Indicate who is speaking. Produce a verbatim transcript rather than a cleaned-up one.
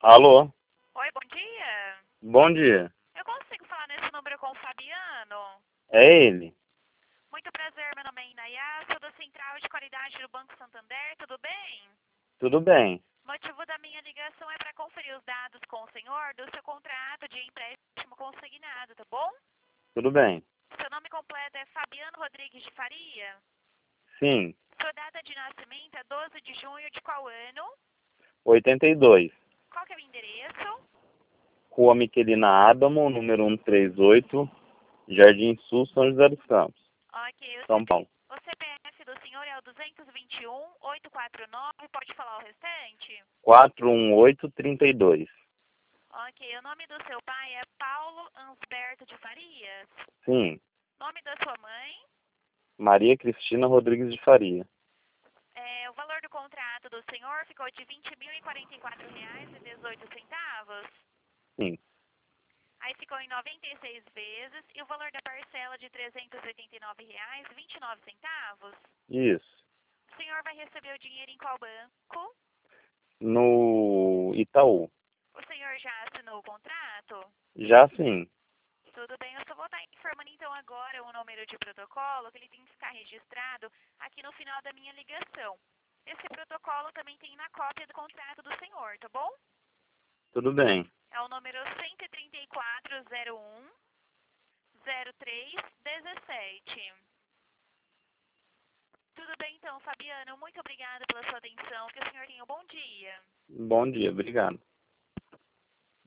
Speaker 1: Alô?
Speaker 2: Oi, bom dia.
Speaker 1: Bom dia.
Speaker 2: Eu consigo falar nesse número com o Fabiano?
Speaker 1: É ele?
Speaker 2: Muito prazer, meu nome é Inayá, sou da Central de Qualidade do Banco Santander, tudo bem?
Speaker 1: Tudo bem.
Speaker 2: O motivo da minha ligação é para conferir os dados com o senhor do seu contrato de empréstimo consignado, tá bom?
Speaker 1: Tudo bem.
Speaker 2: Seu nome completo é Fabiano Rodrigues de Faria?
Speaker 1: Sim.
Speaker 2: Sua data de nascimento é doze de junho de qual ano?
Speaker 1: oitenta e dois.
Speaker 2: Qual que é o endereço?
Speaker 1: Rua Miquelina Adamo, número cento e trinta e oito, Jardim Sul, São José dos Campos,
Speaker 2: Ok, o,
Speaker 1: São
Speaker 2: CP...
Speaker 1: Paulo.
Speaker 2: o C P F do senhor é o duzentos e vinte e um, oitocentos e quarenta e nove, pode falar o restante?
Speaker 1: quatro um oito, trinta e dois.
Speaker 2: Ok, o nome do seu pai é Paulo Ansberto de Farias.
Speaker 1: Sim.
Speaker 2: Nome da sua mãe?
Speaker 1: Maria Cristina Rodrigues de Faria.
Speaker 2: É, o valor do contrato do senhor ficou de vinte mil e quarenta e quatro reais e dezoito centavos.
Speaker 1: Sim.
Speaker 2: Aí ficou em noventa e seis vezes e o valor da parcela de trezentos e oitenta e nove reais e vinte e nove centavos.
Speaker 1: Isso.
Speaker 2: O senhor vai receber o dinheiro em qual banco?
Speaker 1: No Itaú.
Speaker 2: O senhor já assinou o contrato?
Speaker 1: Já sim.
Speaker 2: Tudo bem, eu só vou estar informando então agora o número de protocolo, que ele tem que ficar registrado aqui no final da minha ligação. Esse protocolo também tem na cópia do contrato do senhor, tá bom?
Speaker 1: Tudo bem.
Speaker 2: É o número cento e trinta e quatro, zero um, zero três, dezessete. Tudo bem então, Fabiano, muito obrigada pela sua atenção, que o senhor tenha um bom dia.
Speaker 1: Bom dia. Obrigado.